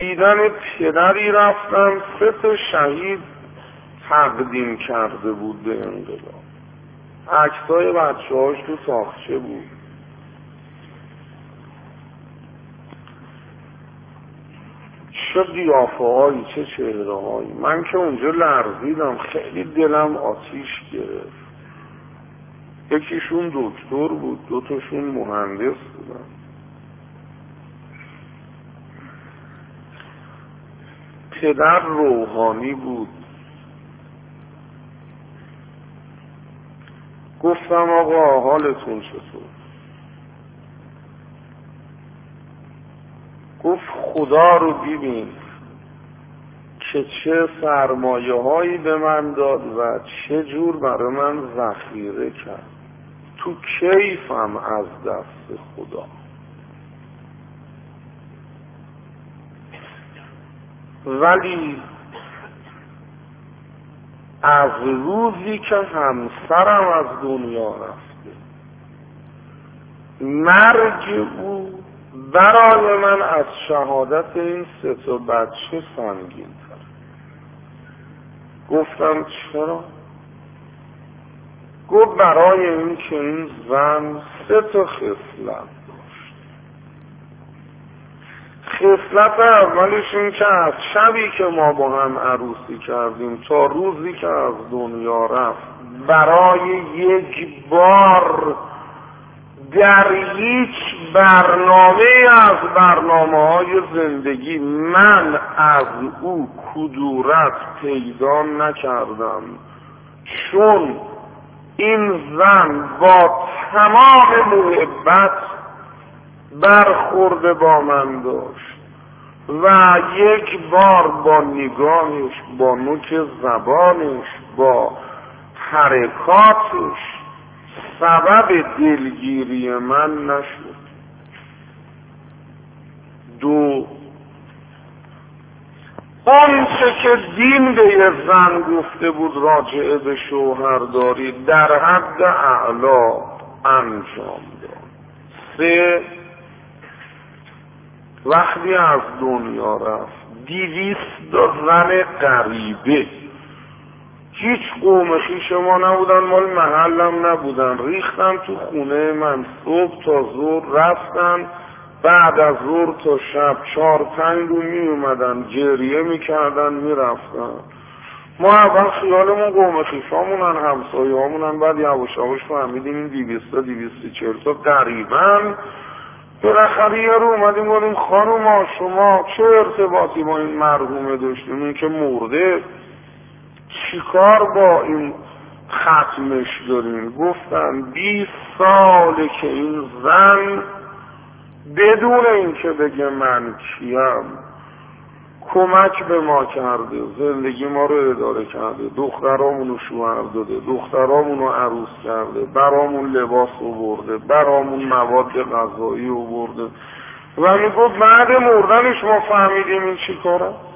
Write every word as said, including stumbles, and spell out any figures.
دیدن پدری رفتم سه تا شهید تقدیم کرده بود به انقلاب. عکسای بچه هاش تو تاخچه بود. چه قیافه هایی، چه چهره هایی. من که اونجا لرزیدم، خیلی دلم آتیش گرفت. یکیشون دکتر بود، دوتاشون مهندس بودن. پدر روحانی بود. گفتم آقا حالتون چطور؟ گفت خدا رو ببین که چه سرمایه هایی به من داد و چه جور برای من ذخیره کرد. تو کیفم از دست خدا. ولی از روزی که همسرم از دنیا رفته، مرگ او برای من از شهادت این سه تا بچه سنگین تر. گفتم چرا؟ گفت برای این که این زن سه تا خصلت داشت. خصلت اولش این که از شبی که ما با هم عروسی کردیم تا روزی که از دنیا رفت، برای یک بار در هیچ برنامه از برنامه های زندگی من از او کدورت پیدا نکردم، چون این زن با تمام محبت برخورد با من داشت و یک بار با نگاهش، با نوک زبانش، با حرکاتش سبب دلگیری من نشد. دو، اون چه که دین به یه زن گفته بود راجعه به شوهرداری در حد اعلا انجام داد. سه، وقتی از دنیا رفت دیویست زن غریبه، هیچ قوم خویش ما نبودن، مال محلم نبودن، ریختن تو خونه من صبح تا ظهر، رفتن بعد از ظهر تا شب چهار پنج رو می اومدن، گریه می کردن می رفتن. ما اول خیالمون قوم خویشامونن، همسایه همونن، بعد یواش یواش فهمیدیم این دیویستا دیویستی چهلتا قریبن. بالاخره یه رو اومدیم گفتیم خانوما شما چه ارتباطی با این مرحومه داشتیم؟ این که مرده، چیکار با این ختمش داریم؟ گفتن بیست ساله که این زن بدون اینکه بگه من کیم کمک به ما کرده، زندگی ما رو اداره کرده، دخترامون رو شوهر داده، دخترامون رو عروس کرده، برامون لباس آورده، برامون مواد غذایی آورده و میگفت بعد مردنش ما فهمیدیم این چی کاره.